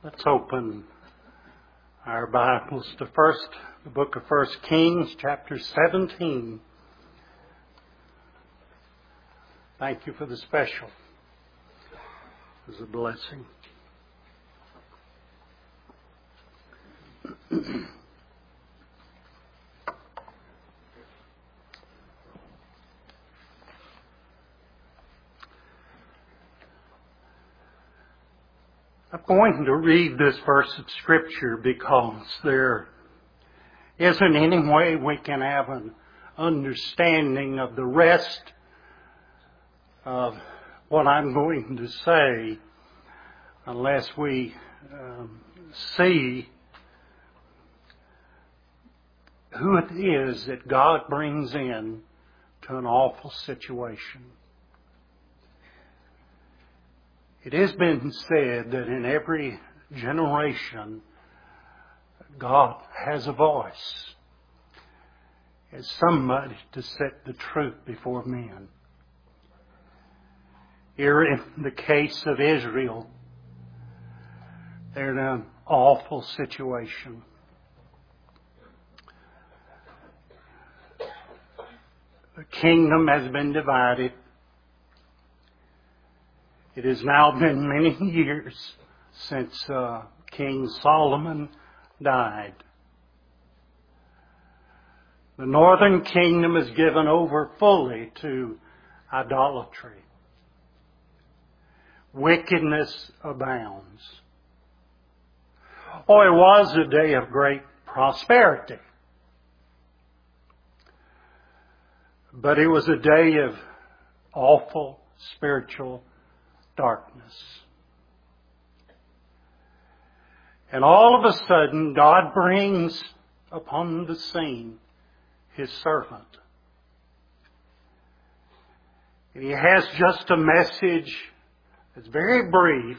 Let's open our Bibles to the book of 1 Kings, chapter 17. Thank you for the special. It was a blessing. I'm going to read this verse of Scripture because there isn't any way we can have an understanding of the rest of what I'm going to say unless we see who it is that God brings in to an awful situation. It has been said that in every generation, God has a voice as somebody to set the truth before men. Here in the case of Israel, they're in an awful situation. The kingdom has been divided. It has now been many years since King Solomon died. The northern kingdom is given over fully to idolatry. Wickedness abounds. Oh, it was a day of great prosperity. But it was a day of awful spiritual darkness. And all of a sudden, God brings upon the scene His servant. And He has just a message that's very brief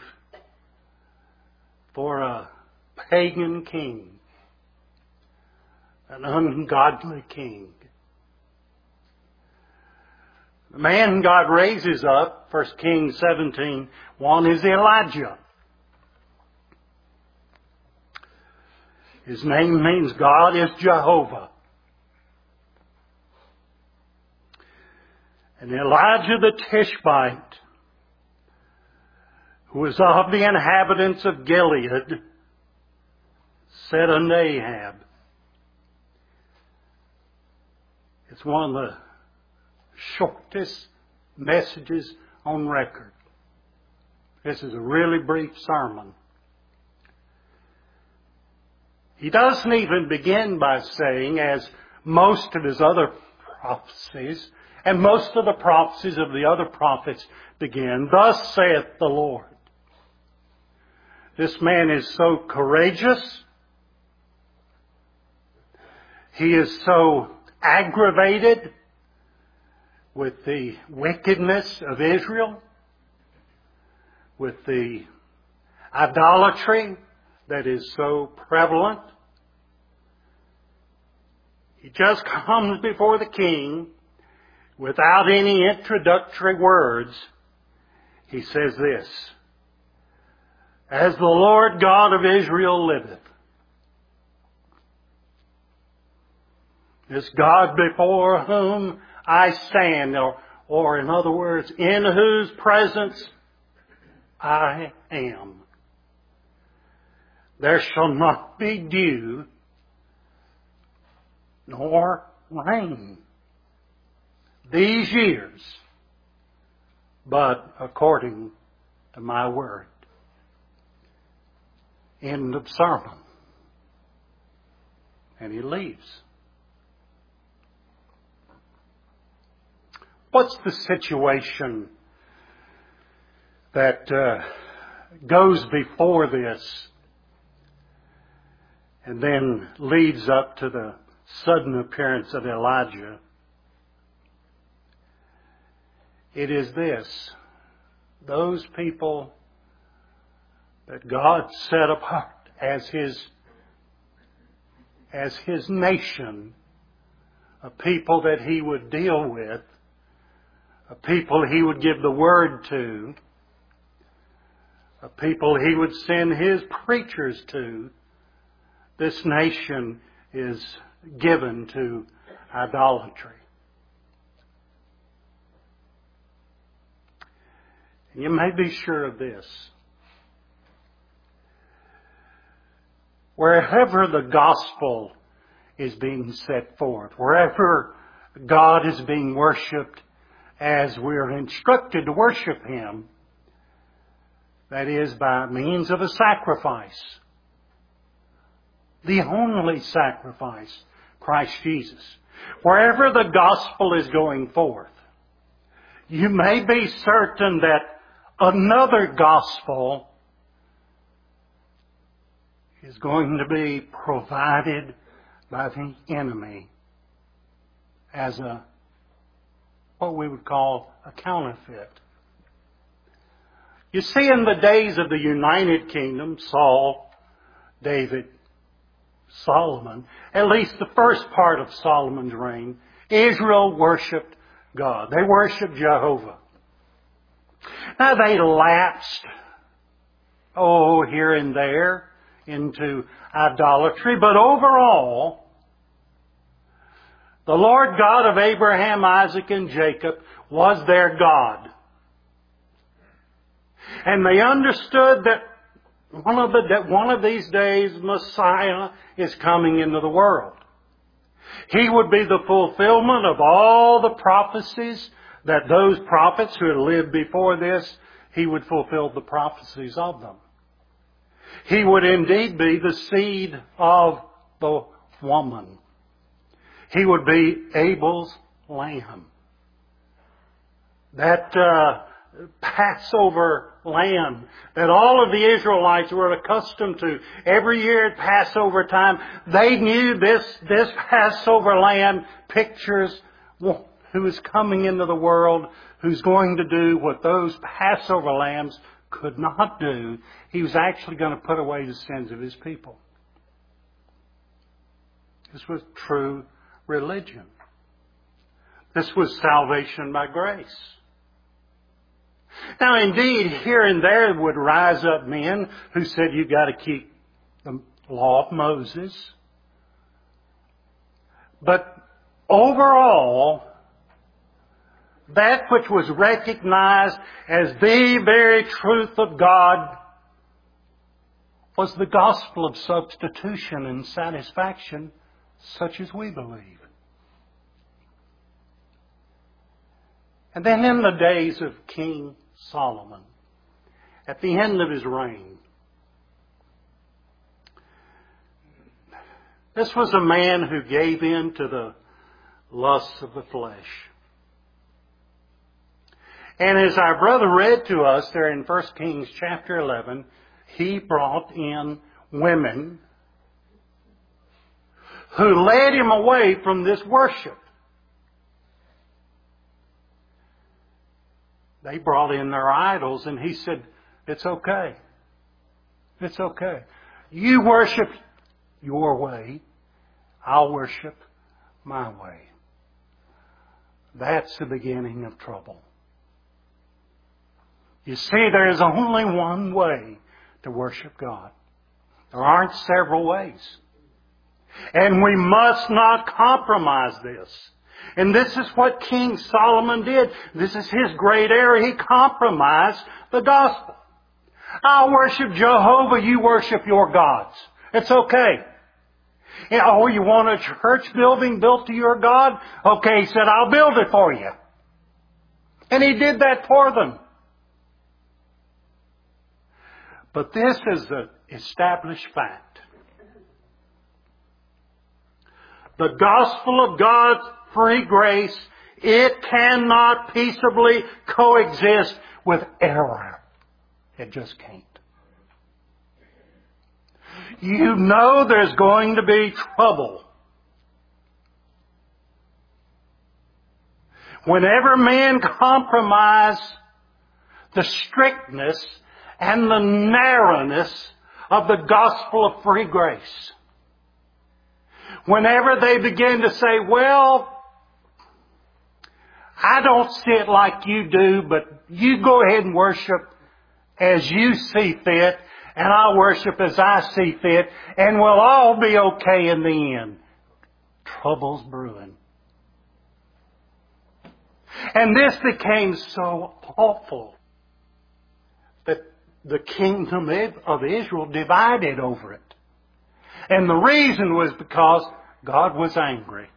for a pagan king, an ungodly king. The man God raises up, 1 Kings 17:1, is Elijah. His name means God is Jehovah. And Elijah the Tishbite, who was of the inhabitants of Gilead, said unto Ahab, it's one of the shortest messages on record. This is a really brief sermon. He doesn't even begin by saying, as most of his other prophecies, and most of the prophecies of the other prophets begin, thus saith the Lord. This man is so courageous. He is so aggravated with the wickedness of Israel, with the idolatry that is so prevalent. He just comes before the king without any introductory words. He says this, as the Lord God of Israel liveth, this God before whom I stand, or in other words, in whose presence I am. There shall not be dew nor rain these years, but according to my word. End of sermon. And he leaves. What's the situation that goes before this and then leads up to the sudden appearance of Elijah? It is this. Those people that God set apart as His nation, a people that He would deal with, a people He would give the word to, the people He would send His preachers to, this nation is given to idolatry. And you may be sure of this. Wherever the gospel is being set forth, wherever God is being worshipped as we're instructed to worship Him, that is by means of a sacrifice. The only sacrifice, Christ Jesus. Wherever the gospel is going forth, you may be certain that another gospel is going to be provided by the enemy as what we would call a counterfeit. You see, in the days of the United Kingdom, Saul, David, Solomon, at least the first part of Solomon's reign, Israel worshipped God. They worshipped Jehovah. Now they lapsed, here and there, into idolatry, but overall, the Lord God of Abraham, Isaac, and Jacob was their God. And they understood that one of these days Messiah is coming into the world. He would be the fulfillment of all the prophecies that those prophets who had lived before this, He would fulfill the prophecies of them. He would indeed be the seed of the woman. He would be Abel's lamb. That Passover lamb that all of the Israelites were accustomed to every year at Passover time, they knew this Passover lamb pictures who is coming into the world, who's going to do what those Passover lambs could not do. He was actually going to put away the sins of His people. This was true religion. This was salvation by grace. Now, indeed, here and there would rise up men who said you've got to keep the law of Moses. But overall, that which was recognized as the very truth of God was the gospel of substitution and satisfaction, such as we believe. And then in the days of King Solomon, at the end of his reign, this was a man who gave in to the lusts of the flesh. And as our brother read to us there in 1 Kings chapter 11, he brought in women who led him away from this worship. They brought in their idols, and he said, it's okay. It's okay. You worship your way. I'll worship my way. That's the beginning of trouble. You see, there is only one way to worship God. There aren't several ways. And we must not compromise this. And this is what King Solomon did. This is his great error. He compromised the gospel. I'll worship Jehovah, you worship your gods. It's okay. Oh, you want a church building built to your God? Okay, he said, I'll build it for you. And he did that for them. But this is the established fact. The gospel of God's free grace, it cannot peaceably coexist with error. It just can't. You know there's going to be trouble. Whenever men compromise the strictness and the narrowness of the gospel of free grace. Whenever they begin to say, well, I don't see it like you do, but you go ahead and worship as you see fit, and I'll worship as I see fit, and we'll all be okay in the end. Trouble's brewing. And this became so awful that the kingdom of Israel divided over it. And the reason was because God was angry.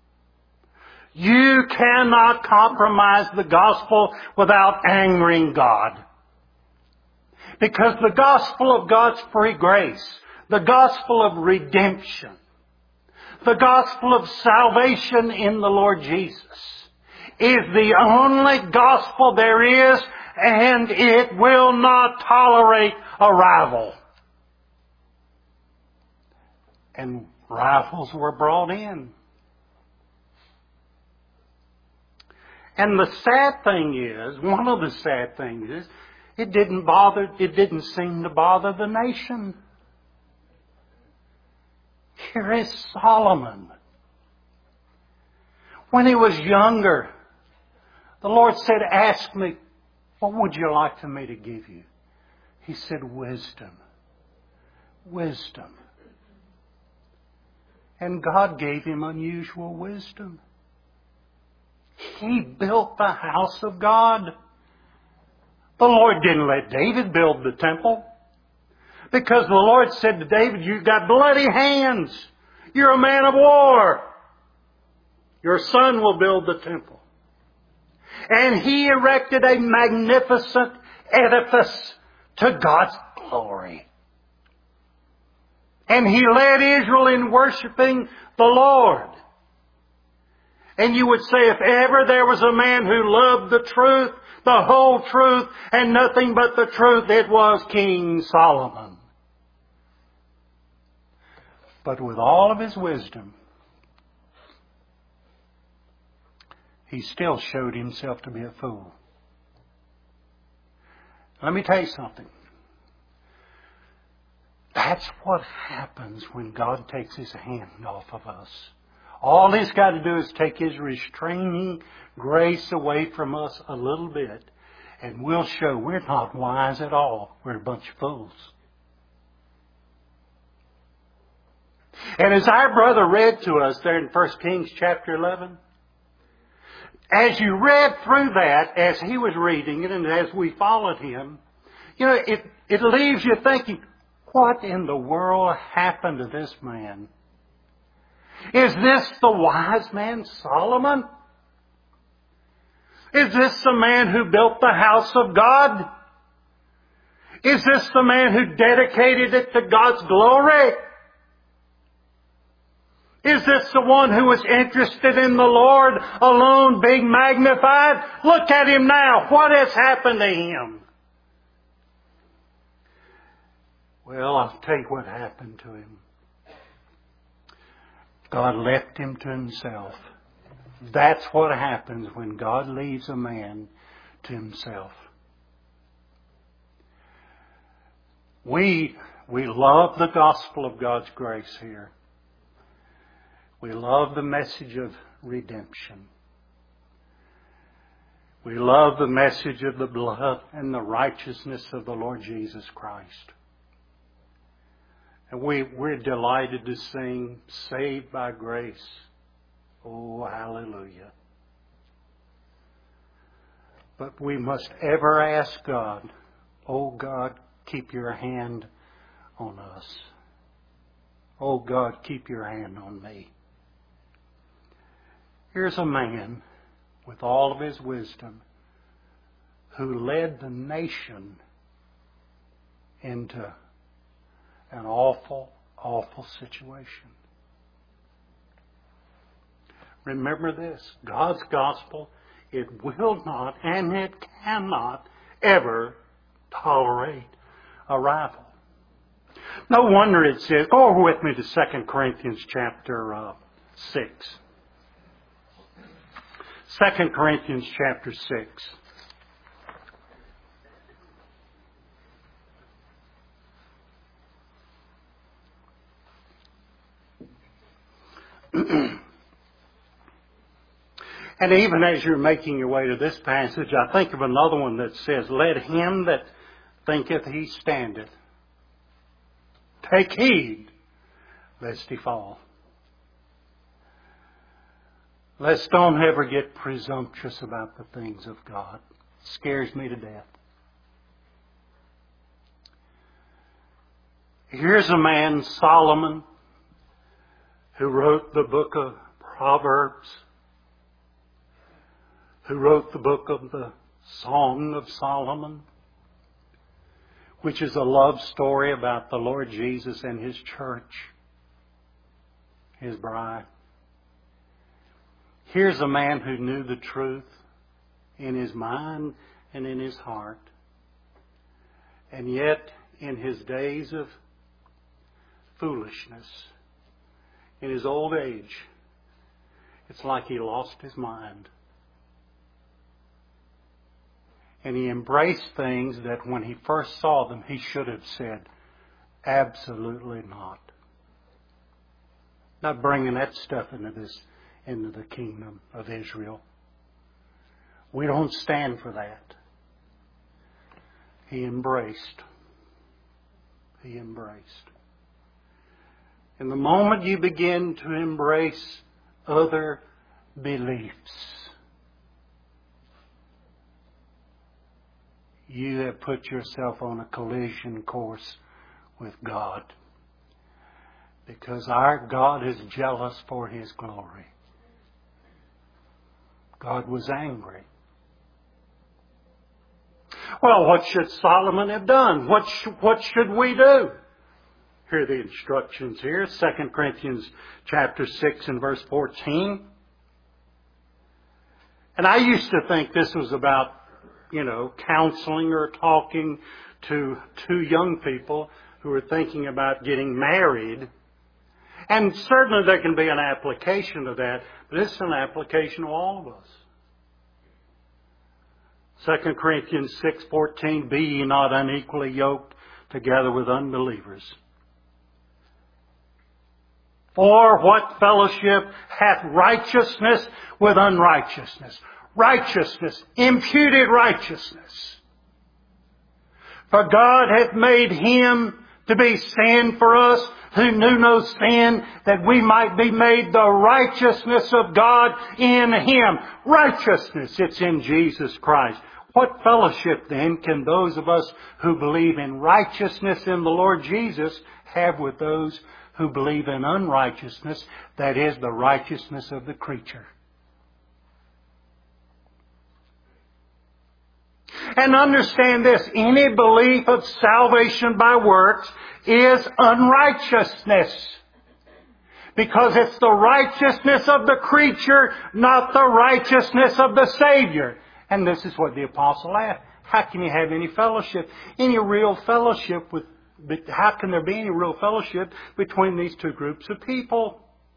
You cannot compromise the gospel without angering God. Because the gospel of God's free grace, the gospel of redemption, the gospel of salvation in the Lord Jesus is the only gospel there is, and it will not tolerate a rival. And rivals were brought in. And the sad thing is, one of the sad things is, it didn't seem to bother the nation. Here is Solomon. When he was younger, the Lord said, ask me, what would you like for me to give you? He said, wisdom. Wisdom. And God gave him unusual wisdom. He built the house of God. The Lord didn't let David build the temple. Because the Lord said to David, you've got bloody hands. You're a man of war. Your son will build the temple. And he erected a magnificent edifice to God's glory. And he led Israel in worshiping the Lord. And you would say, if ever there was a man who loved the truth, the whole truth, and nothing but the truth, it was King Solomon. But with all of his wisdom, he still showed himself to be a fool. Let me tell you something. That's what happens when God takes His hand off of us. All He's got to do is take His restraining grace away from us a little bit, and we'll show we're not wise at all. We're a bunch of fools. And as our brother read to us there in 1 Kings chapter 11, as you read through that, as he was reading it and as we followed him, it leaves you thinking, what in the world happened to this man? Is this the wise man Solomon? Is this the man who built the house of God? Is this the man who dedicated it to God's glory? Is this the one who was interested in the Lord alone being magnified? Look at him now. What has happened to him? Well, I'll tell you what happened to him. God left him to himself. That's what happens when God leaves a man to himself. We love the gospel of God's grace here. We love the message of redemption. We love the message of the blood and the righteousness of the Lord Jesus Christ. And we're delighted to sing, Saved by Grace. Oh, hallelujah. But we must ever ask God, oh God, keep your hand on us. Oh God, keep your hand on me. Here's a man with all of his wisdom who led the nation into an awful, awful situation. Remember this, God's gospel, it will not and it cannot ever tolerate a rival. No wonder it says, go over with me to 2 Corinthians chapter 6. 2 Corinthians chapter 6. And even as you're making your way to this passage, I think of another one that says, let him that thinketh he standeth. Take heed, lest he fall. Let's don't ever get presumptuous about the things of God. It scares me to death. Here's a man, Solomon, who wrote the book of Proverbs, who wrote the book of the Song of Solomon, which is a love story about the Lord Jesus and His church, His bride. Here's a man who knew the truth in his mind and in his heart. And yet, in his days of foolishness, in his old age, it's like he lost his mind. And he embraced things that when he first saw them, he should have said, absolutely not. Not bringing that stuff into the kingdom of Israel. We don't stand for that. He embraced. He embraced. And the moment you begin to embrace other beliefs, you have put yourself on a collision course with God. Because our God is jealous for His glory. God was angry. Well, what should Solomon have done? What should we do? Here are the instructions here. 2 Corinthians chapter 6 and verse 14. And I used to think this was about, counseling or talking to two young people who are thinking about getting married. And certainly there can be an application of that, but it's an application of all of us. 2 Corinthians 6:14, be ye not unequally yoked together with unbelievers. For what fellowship hath righteousness with unrighteousness? Righteousness, imputed righteousness. For God hath made Him to be sin for us, who knew no sin, that we might be made the righteousness of God in Him. Righteousness, it's in Jesus Christ. What fellowship then can those of us who believe in righteousness in the Lord Jesus have with those who believe in unrighteousness, that is, the righteousness of the creature? And understand this, any belief of salvation by works is unrighteousness. Because it's the righteousness of the creature, not the righteousness of the Savior. And this is what the apostle asked. How can you have any fellowship? How can there be any real fellowship between these two groups of people?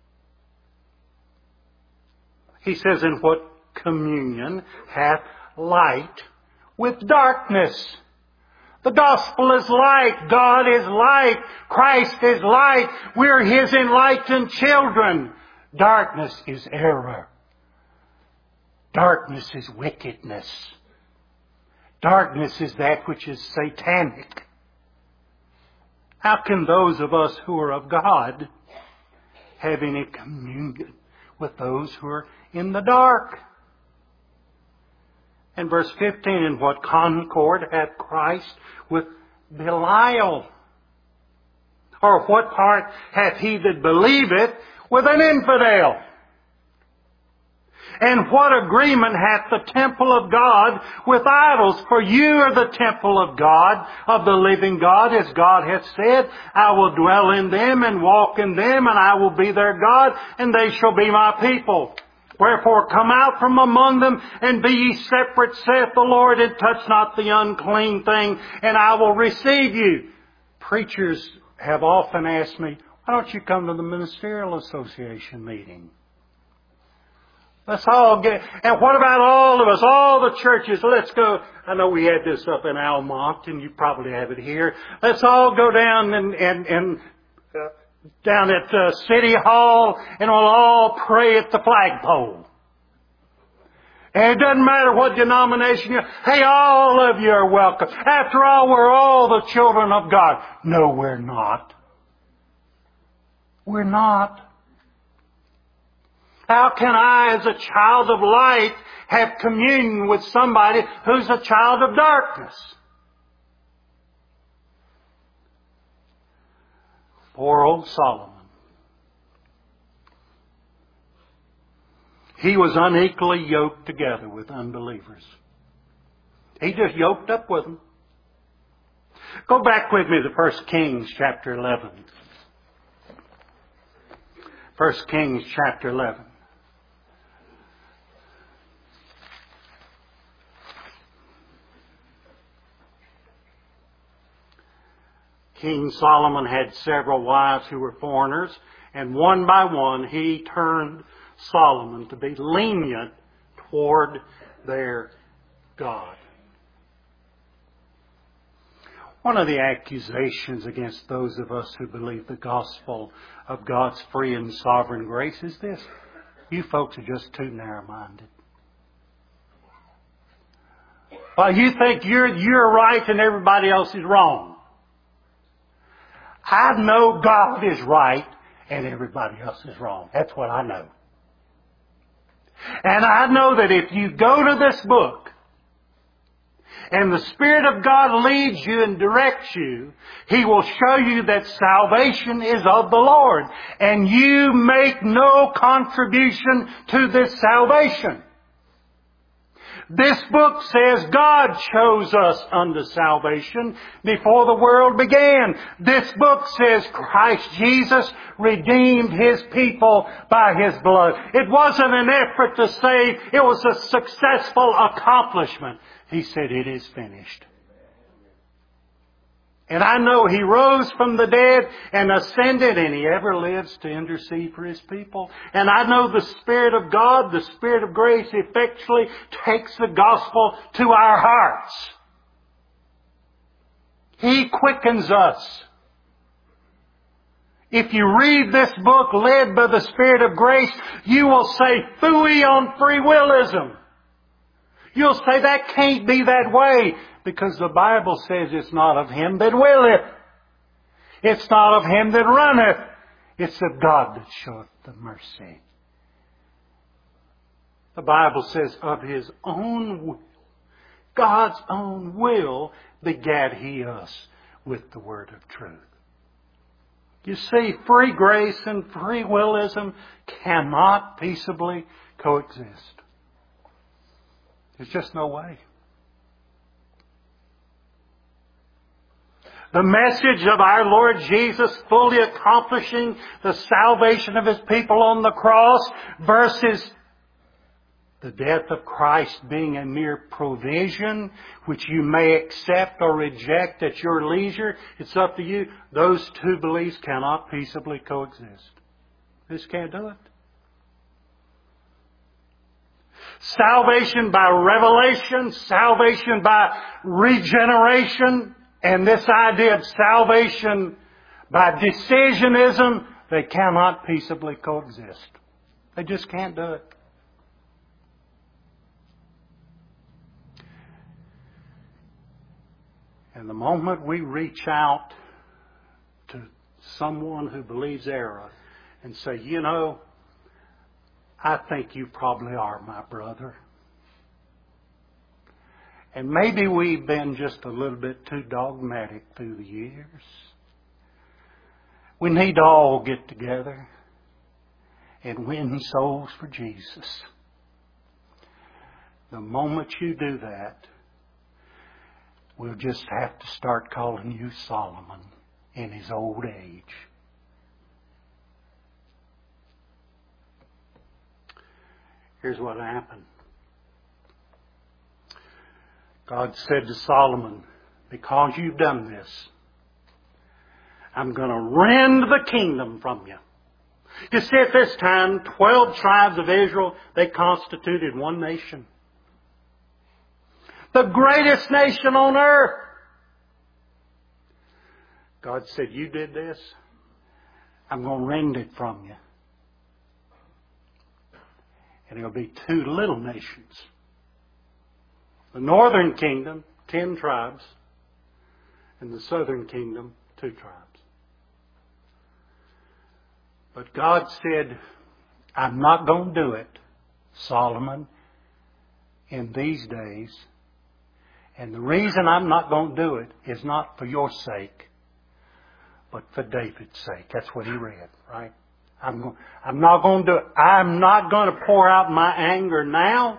He says, in what communion hath light with darkness? The gospel is light. God is light. Christ is light. We're His enlightened children. Darkness is error. Darkness is wickedness. Darkness is that which is satanic. How can those of us who are of God have any communion with those who are in the dark? And verse 15, in what concord hath Christ with Belial? Or what part hath he that believeth with an infidel? And what agreement hath the temple of God with idols? For you are the temple of God, of the living God, as God hath said, I will dwell in them and walk in them, and I will be their God, and they shall be my people. Wherefore come out from among them, and be ye separate, saith the Lord, and touch not the unclean thing, and I will receive you. Preachers have often asked me, why don't you come to the Ministerial Association meeting? Let's all get, and what about all of us, all the churches? Let's go. I know we had this up in Almont, and you probably have it here. Let's all go down and down at City Hall, and we'll all pray at the flagpole. And it doesn't matter what denomination you're. Hey, all of you are welcome. After all, we're all the children of God. No, we're not. We're not. How can I, as a child of light, have communion with somebody who's a child of darkness? Poor old Solomon. He was unequally yoked together with unbelievers. He just yoked up with them. Go back with me to 1 Kings chapter 11. 1 Kings chapter 11. King Solomon had several wives who were foreigners, and one by one he turned Solomon to be lenient toward their God. One of the accusations against those of us who believe the gospel of God's free and sovereign grace is this: you folks are just too narrow-minded. Well, you think you're right and everybody else is wrong. I know God is right and everybody else is wrong. That's what I know. And I know that if you go to this book and the Spirit of God leads you and directs you, He will show you that salvation is of the Lord. And you make no contribution to this salvation. This book says God chose us unto salvation before the world began. This book says Christ Jesus redeemed His people by His blood. It wasn't an effort to save. It was a successful accomplishment. He said, it is finished. And I know He rose from the dead and ascended, and He ever lives to intercede for His people. And I know the Spirit of God, the Spirit of grace, effectually takes the gospel to our hearts. He quickens us. If you read this book led by the Spirit of grace, you will say, phooey on free willism. You'll say, that can't be that way. Because the Bible says it's not of him that willeth. It's not of him that runneth. It's of God that showeth the mercy. The Bible says of His own will, God's own will, begat He us with the word of truth. You see, free grace and free willism cannot peaceably coexist. There's just no way. The message of our Lord Jesus fully accomplishing the salvation of His people on the cross versus the death of Christ being a mere provision which you may accept or reject at your leisure. It's up to you. Those two beliefs cannot peaceably coexist. They just can't do it. Salvation by revelation, salvation by regeneration, and this idea of salvation by decisionism, they cannot peaceably coexist. They just can't do it. And the moment we reach out to someone who believes error and say, you know, I think you probably are my brother. And maybe we've been just a little bit too dogmatic through the years. We need to all get together and win souls for Jesus. The moment you do that, we'll just have to start calling you Solomon in his old age. Here's what happened. God said to Solomon, because you've done this, I'm going to rend the kingdom from you. You see, at this time, 12 tribes of Israel, they constituted one nation. The greatest nation on earth. God said, you did this, I'm going to rend it from you. And there'll be two little nations The northern kingdom, 10 tribes. And the southern kingdom, 2 tribes. But God said, I'm not going to do it, Solomon, in these days. And the reason I'm not going to do it is not for your sake, but for David's sake. That's what he read, right? I'm not going to do it. I'm not going to pour out my anger now.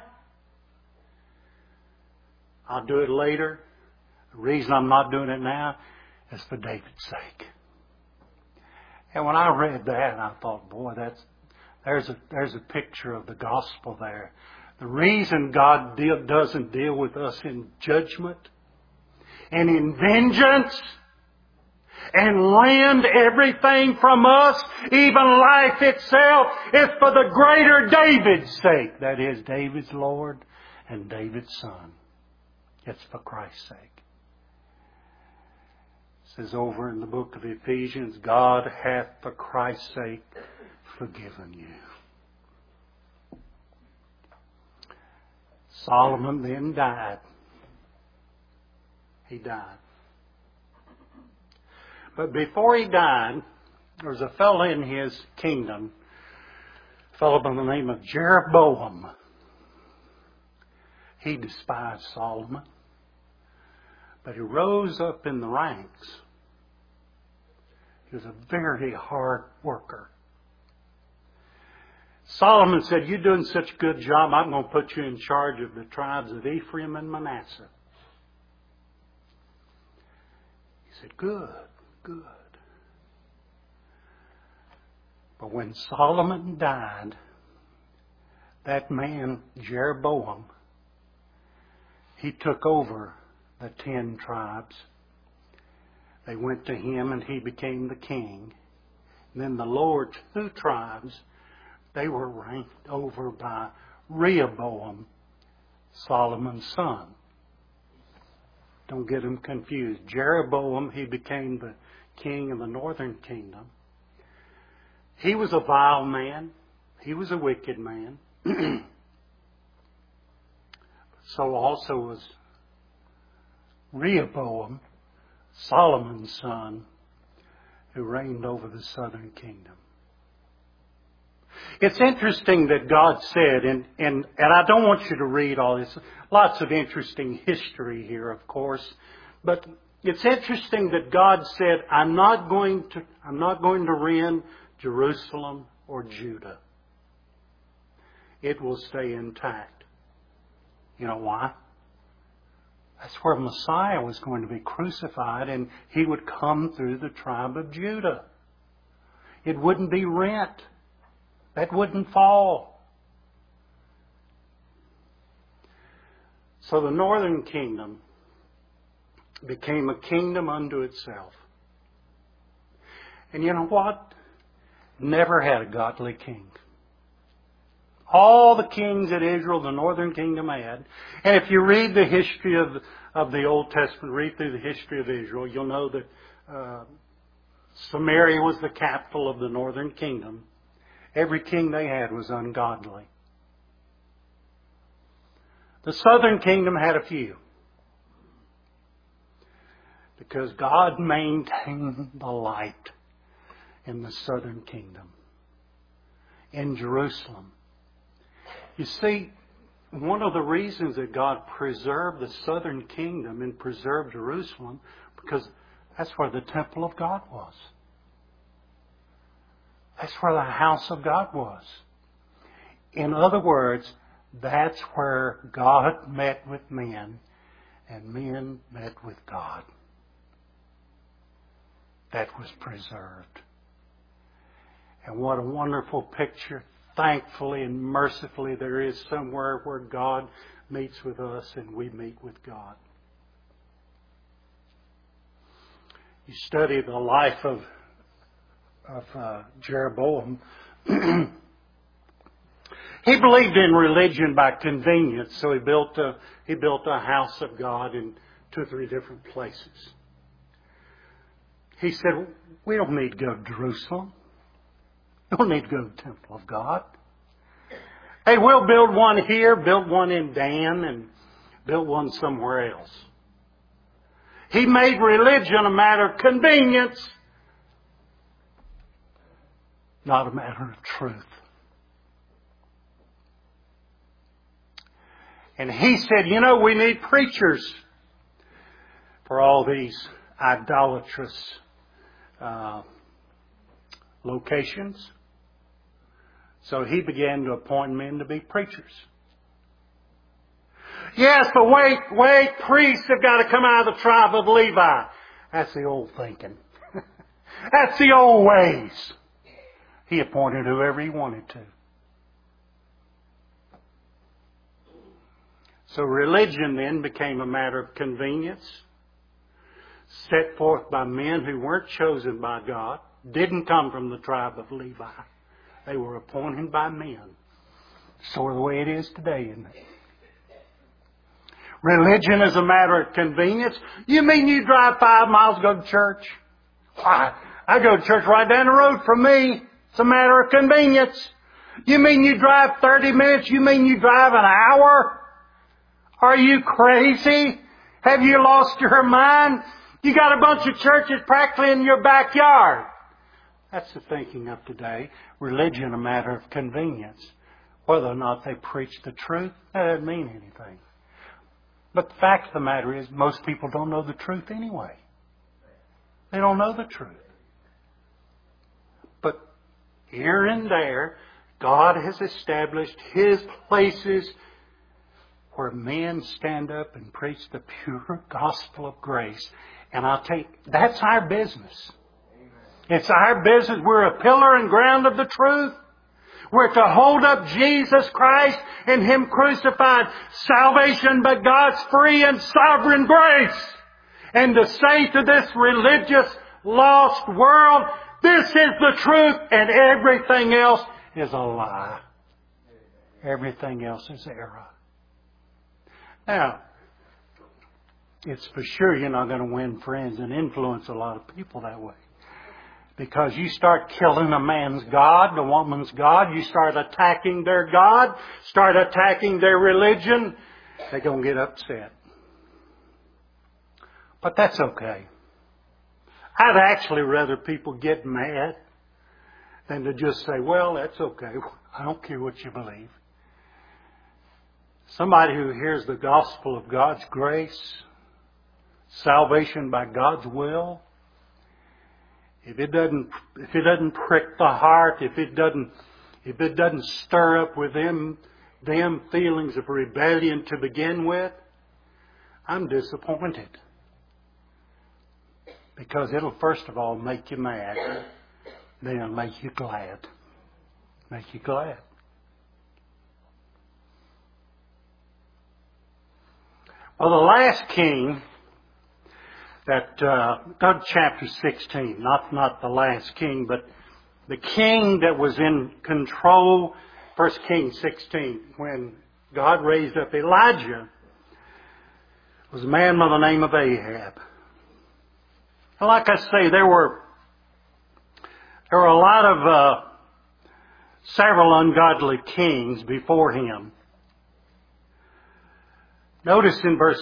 I'll do it later. The reason I'm not doing it now is for David's sake. And when I read that, I thought, boy, there's a picture of the gospel there. The reason God doesn't deal with us in judgment and in vengeance and lend everything from us, even life itself, is for the greater David's sake. That is, David's Lord and David's Son. It's for Christ's sake. It says over in the book of Ephesians, God hath for Christ's sake forgiven you. Solomon then died. He died. But before he died, there was a fellow in his kingdom, a fellow by the name of Jeroboam. He despised Solomon, but he rose up in the ranks. He was a very hard worker. Solomon said, you're doing such a good job, I'm going to put you in charge of the tribes of Ephraim and Manasseh. He said, good. But when Solomon died, that man, Jeroboam, he took over the 10 tribes. They went to him and he became the king. And then the lower 2 tribes, they were ranked over by Rehoboam, Solomon's son. Don't get them confused. Jeroboam, he became the king of the northern kingdom. He was a vile man. He was a wicked man. So also was Rehoboam, Solomon's son, who reigned over the southern kingdom. It's interesting that God said, and I don't want you to read all this, lots of interesting history here, of course, but it's interesting that God said, I'm not going to rend Jerusalem or Judah. It will stay intact. You know why? That's where Messiah was going to be crucified, and he would come through the tribe of Judah. It wouldn't be rent. That wouldn't fall. So the northern kingdom became a kingdom unto itself. And you know what? Never had a godly king. All the kings that Israel, the northern kingdom, had. And if you read the history of the Old Testament, read through the history of Israel, you'll know that Samaria was the capital of the northern kingdom. Every king they had was ungodly. The southern kingdom had a few. Because God maintained the light in the southern kingdom. In Jerusalem. You see, one of the reasons that God preserved the southern kingdom and preserved Jerusalem, because that's where the temple of God was. That's where the house of God was. In other words, that's where God met with men and men met with God. That was preserved. And what a wonderful picture. Thankfully and mercifully there is somewhere where God meets with us and we meet with God. You study the life of Jeroboam. He believed in religion by convenience, so he built a house of God in 2 or 3 different places. He said, we don't need to go to Jerusalem. We don't need to go to the temple of God. Hey, we'll build one here, build one in Dan, and built one somewhere else. He made religion a matter of convenience, not a matter of truth. And he said, you know, we need preachers for all these idolatrous locations. So he began to appoint men to be preachers. Yes, but wait, priests have got to come out of the tribe of Levi. That's the old thinking. That's the old ways. He appointed whoever he wanted to. So religion then became a matter of convenience, set forth by men who weren't chosen by God, didn't come from the tribe of Levi. They were appointed by men. Sort of the way it is today, isn't it? Religion is a matter of convenience. You mean you drive 5 miles to go to church? Why? I go to church right down the road from me. It's a matter of convenience. You mean you drive 30 minutes? You mean you drive an hour? Are you crazy? Have you lost your mind? You got a bunch of churches practically in your backyard. That's the thinking of today. Religion a matter of convenience. Whether or not they preach the truth, that doesn't mean anything. But the fact of the matter is, most people don't know the truth anyway. They don't know the truth. But here and there, God has established His places where men stand up and preach the pure gospel of grace. And I'll tell you, that's our business. It's our business. We're a pillar and ground of the truth. We're to hold up Jesus Christ and Him crucified. Salvation but God's free and sovereign grace. And to say to this religious, lost world, this is the truth and everything else is a lie. Everything else is error. Now, it's for sure you're not going to win friends and influence a lot of people that way. Because you start killing a man's God, a woman's God, you start attacking their God, start attacking their religion, they're going to get upset. But that's okay. I'd actually rather people get mad than to just say, well, that's okay. I don't care what you believe. Somebody who hears the gospel of God's grace, salvation by God's will, if it doesn't prick the heart, if it doesn't stir up within them feelings of rebellion to begin with, I'm disappointed. Because it'll first of all make you mad, then it'll make you glad. Make you glad. Well, the last king that, go to chapter 16, not the last king, but the king that was in control, 1 Kings 16, when God raised up Elijah, was a man by the name of Ahab. And like I say, there were a lot of, several ungodly kings before him. Notice in verse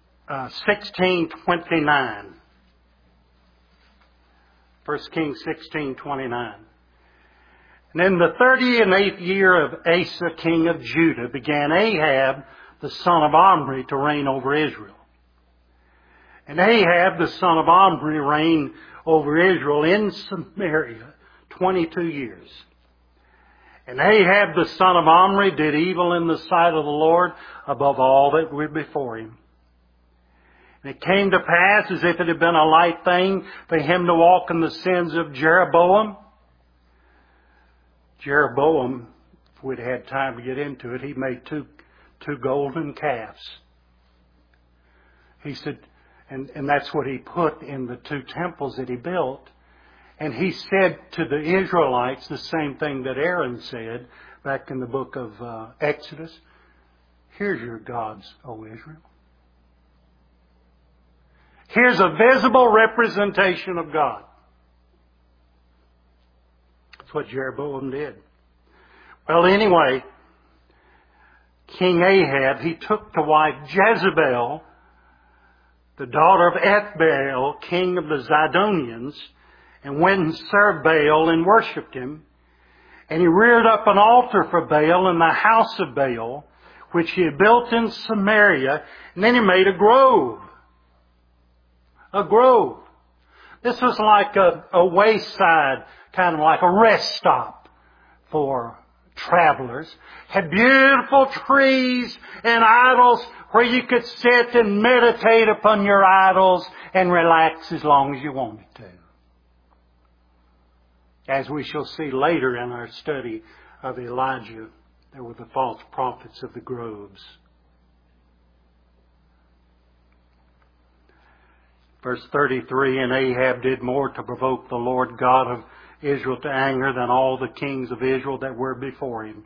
16:29. 1 Kings 16:29. And in the 38th year of Asa, king of Judah, began Ahab, the son of Omri, to reign over Israel. And Ahab, the son of Omri, reigned over Israel in Samaria 22 years. And Ahab, the son of Omri, did evil in the sight of the Lord above all that were before him. And it came to pass, as if it had been a light thing for him to walk in the sins of Jeroboam. Jeroboam, if we'd had time to get into it, he made two golden calves. He said, and that's what he put in the 2 temples that he built. And he said to the Israelites the same thing that Aaron said back in the book of Exodus. Here's your gods, O Israel. Here's a visible representation of God. That's what Jeroboam did. Well, anyway, King Ahab, he took to wife Jezebel, the daughter of Ethbaal, king of the Zidonians, and went and served Baal and worshipped him. And he reared up an altar for Baal in the house of Baal, which he had built in Samaria, and then he made a grove. A grove. This was like a wayside, kind of like a rest stop for travelers. Had beautiful trees and idols where you could sit and meditate upon your idols and relax as long as you wanted to. As we shall see later in our study of Elijah, there were the false prophets of the groves. Verse 33, and Ahab did more to provoke the Lord God of Israel to anger than all the kings of Israel that were before him.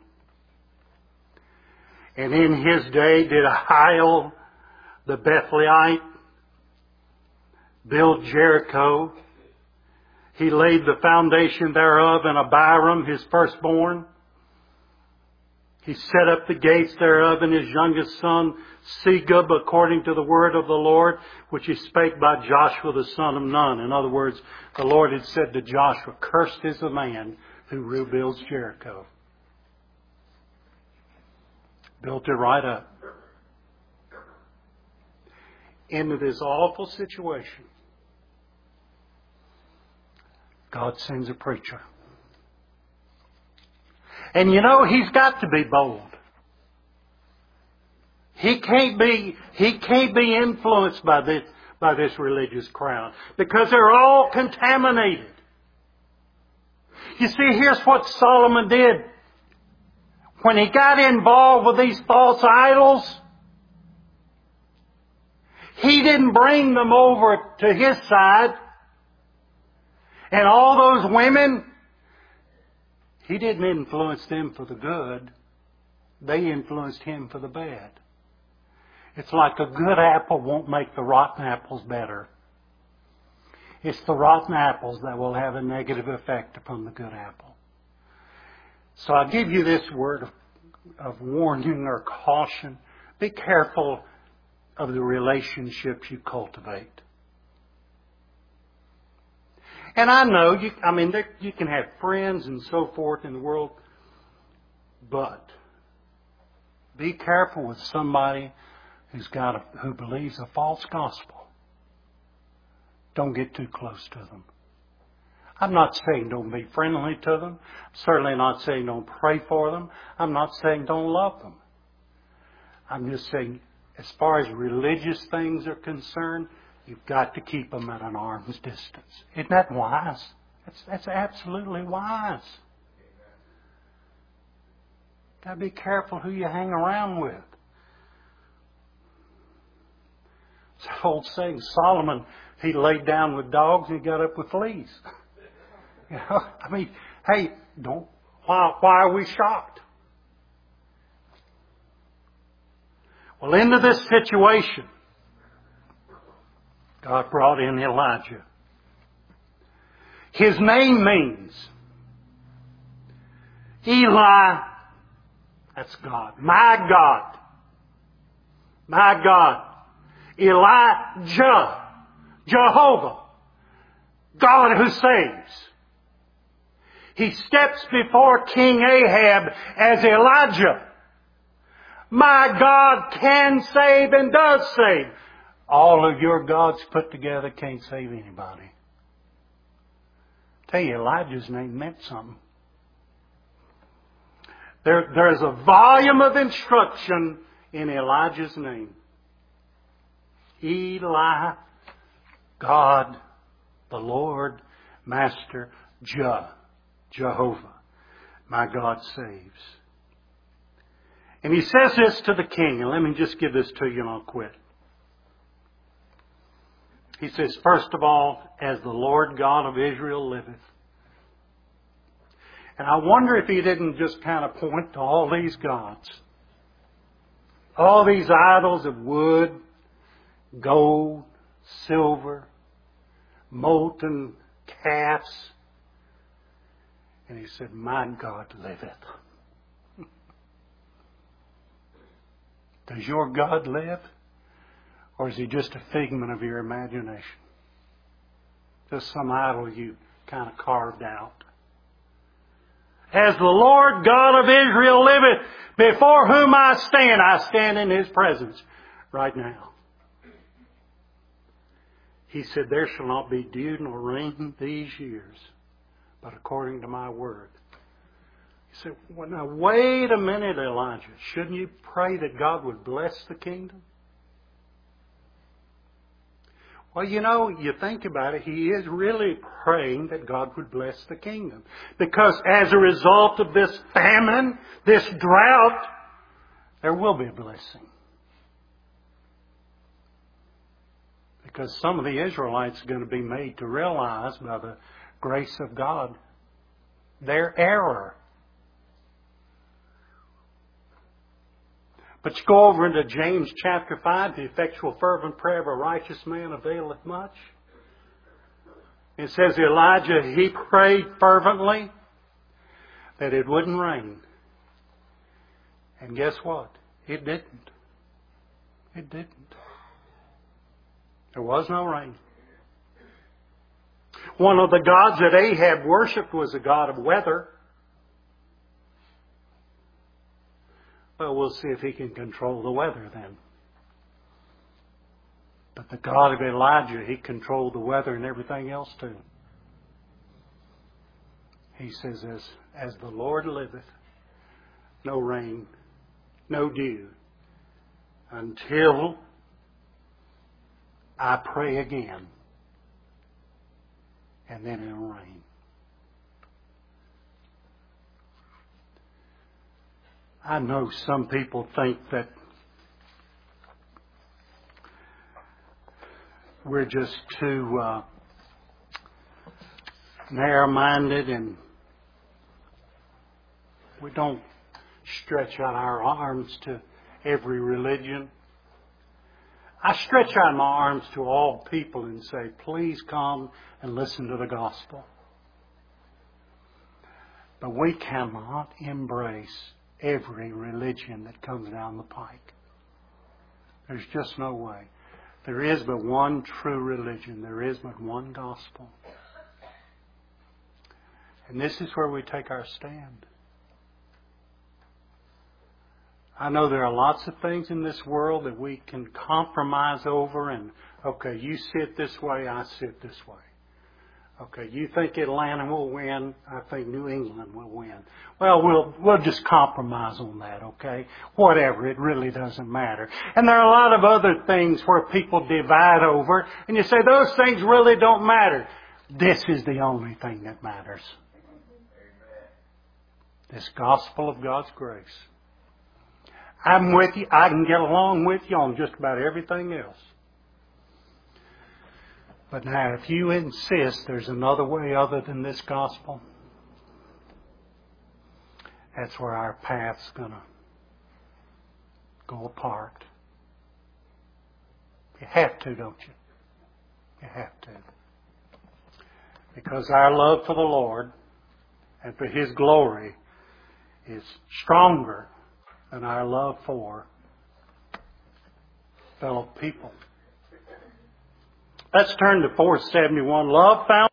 And in his day did Hiel the Bethlehemite build Jericho. He laid the foundation thereof, and Abiram his firstborn. He set up the gates thereof, and his youngest son Segub, according to the word of the Lord, which he spake by Joshua the son of Nun. In other words, the Lord had said to Joshua, cursed is the man who rebuilds Jericho. Built it right up. Into this awful situation, God sends a preacher. And you know, he's got to be bold. He can't be influenced by this religious crowd, because they're all contaminated. You see, here's what Solomon did. When he got involved with these false idols, he didn't bring them over to his side. And all those women, he didn't influence them for the good. They influenced him for the bad. It's like a good apple won't make the rotten apples better. It's the rotten apples that will have a negative effect upon the good apple. So I give you this word of warning or caution. Be careful of the relationships you cultivate. And I know, you can have friends and so forth in the world, but be careful with somebody who believes a false gospel. Don't get too close to them. I'm not saying don't be friendly to them. I'm certainly not saying don't pray for them. I'm not saying don't love them. I'm just saying, as far as religious things are concerned, you've got to keep them at an arm's distance. Isn't that wise? That's absolutely wise. Got to be careful who you hang around with. It's an old saying, Solomon, he laid down with dogs and he got up with fleas. You know, hey, why are we shocked? Well, into this situation, God brought in Elijah. His name means Eli, that's God. My God. My God. Elijah. Jehovah. God who saves. He steps before King Ahab as Elijah. My God can save and does save. All of your gods put together can't save anybody. Tell you, Elijah's name meant something. There's a volume of instruction in Elijah's name. Eli, God, the Lord, Master, Jehovah. My God saves. And he says this to the king, and let me just give this to you and I'll quit. He says, first of all, as the Lord God of Israel liveth. And I wonder if he didn't just kind of point to all these gods. All these idols of wood, gold, silver, molten calves. And he said, my God liveth. Does your God live? Or is He just a figment of your imagination? Just some idol you kind of carved out. As the Lord God of Israel liveth, before whom I stand in His presence right now. He said, there shall not be dew nor rain these years, but according to my word. He said, well, now wait a minute, Elijah. Shouldn't you pray that God would bless the kingdom? Well, you think about it, he is really praying that God would bless the kingdom. Because as a result of this famine, this drought, there will be a blessing. Because some of the Israelites are going to be made to realize by the grace of God their error. But you go over into James chapter 5, the effectual fervent prayer of a righteous man availeth much. It says Elijah, he prayed fervently that it wouldn't rain. And guess what? It didn't. It didn't. There was no rain. One of the gods that Ahab worshipped was a god of weather. Well, we'll see if he can control the weather then. But the God of Elijah, He controlled the weather and everything else too. He says, as the Lord liveth, no rain, no dew, until I pray again, and then it'll rain. I know some people think that we're just too narrow-minded and we don't stretch out our arms to every religion. I stretch out my arms to all people and say, please come and listen to the gospel. But we cannot embrace every religion that comes down the pike. There's just no way. There is but one true religion. There is but one gospel. And this is where we take our stand. I know there are lots of things in this world that we can compromise over and, okay, you sit this way, I sit this way. Okay, you think Atlanta will win, I think New England will win. Well, we'll just compromise on that, okay? Whatever, it really doesn't matter. And there are a lot of other things where people divide over, and you say those things really don't matter. This is the only thing that matters. This gospel of God's grace. I'm with you. I can get along with you on just about everything else. But now, if you insist there's another way other than this gospel, that's where our path's going to go apart. You have to, don't you? You have to. Because our love for the Lord and for His glory is stronger than our love for fellow people. Let's turn to 471. Love found